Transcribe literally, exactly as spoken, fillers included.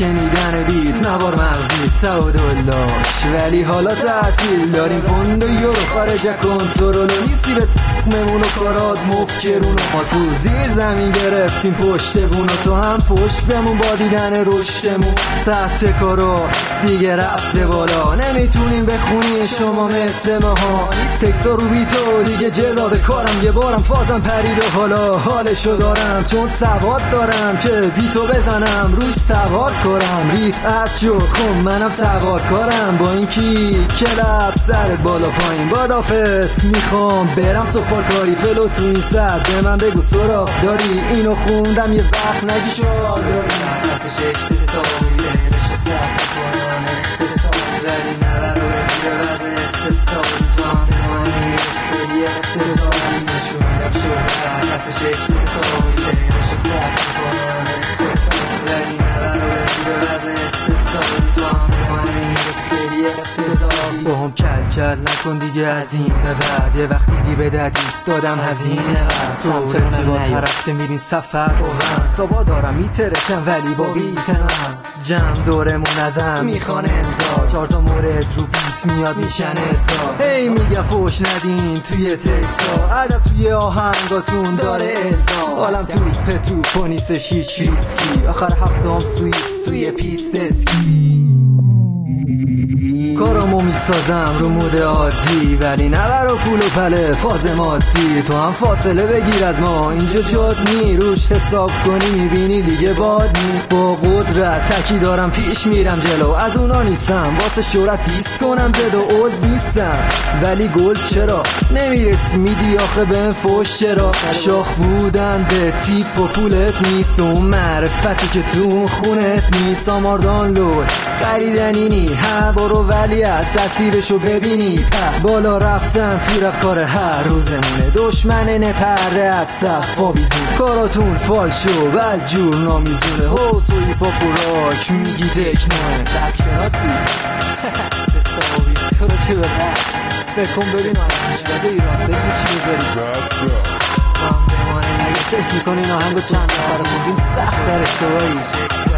شنیدن بیت نوار مغزی تعادلاش، ولی حالا تعطیل داریم پوند و یورو خارج کنترل و نیستی به تقممون و کارات مفکرون. ما تو زیر زمین گرفتیم پشت بون و تو هم پشت بمون با دیدن رشدمون. سطح کارا دیگه رفته بالا، نمیتونیم بخونی شما مثل ماها. تکسا رو بیتو دیگه جلاد کارم، یه بارم فازم پرید و حالا حالشو دارم، چون سواد دارم که بیتو بزنم روش سوار کارم. ریت از شو خون منم سوار کارم، با این کی کلب سرت بالا پایین بادافت میخوام برم سفال کاری فلو تو این سر به من بگو سراغ داری. اینو خوندم یه وقت نگی شعار داری نفسش اکتسابی لنشو صفحه کنان اختصاص زدی نبر و بگیره بعد اختصابی تو هم نمایی خیلی اختصابی نشونیدم شعر نفسش اکتسابی لنشو صفحه کنان اختصاص زدی نبر و بگیره بعد اختصابی تو هم نمایی خیلی اختصابی. با هم کل کل نکن دیگه از این به بعد، یه وقتی دی به دادی دادم هزینه قرد سمت نگاه هرفته میرین سفر بوهم صبا دارم میترکم ولی با بیتنم جمع دورمون ازم میخوان امضا چهار تا مورد رو بیت میاد میشن ارزا. هی میگم فوش ندین توی تکسا ادب توی آهنگاتون داره الزام. عالم تو پتو پونیسش هیچ ریسکی آخر هفته هم سویس توی پیست اسکی. کارامو میسازم رو مود عادی ولی نبر و پول و پله فاز مادی. تو هم فاصله بگیر از ما اینجا جاد نی، روش حساب کنی میبینی دیگه باد نی. با قدرت تکی دارم پیش میرم جلو، از اونا نیستم واسه شهرت دیس کنم زد و اولد نیستم ولی گل چرا نمیرسی میدی آخه به فوش چرا. شاخ بودن به تیپ و پولت نیست، به اون معرفتی که تو اون خونت نیست. آماردان لول خریدنی نی هر بارو ولی از اسیرشو ببینی بالا رفتن تو رفت کار هر روزمونه. دشمن نپره از صف آویزون کاراتون فالشو بعد جور نامیزونه. حوصوی پاپ و راک میگی تکنوه سبک شناسی تصاوی تو رو چه به رد فکر کن ببین آنشباز ایران سکتی چی بذاری هم بمانه اگه فکر میکنین آهنگو چند نفر بودیم سخت در اشتباهی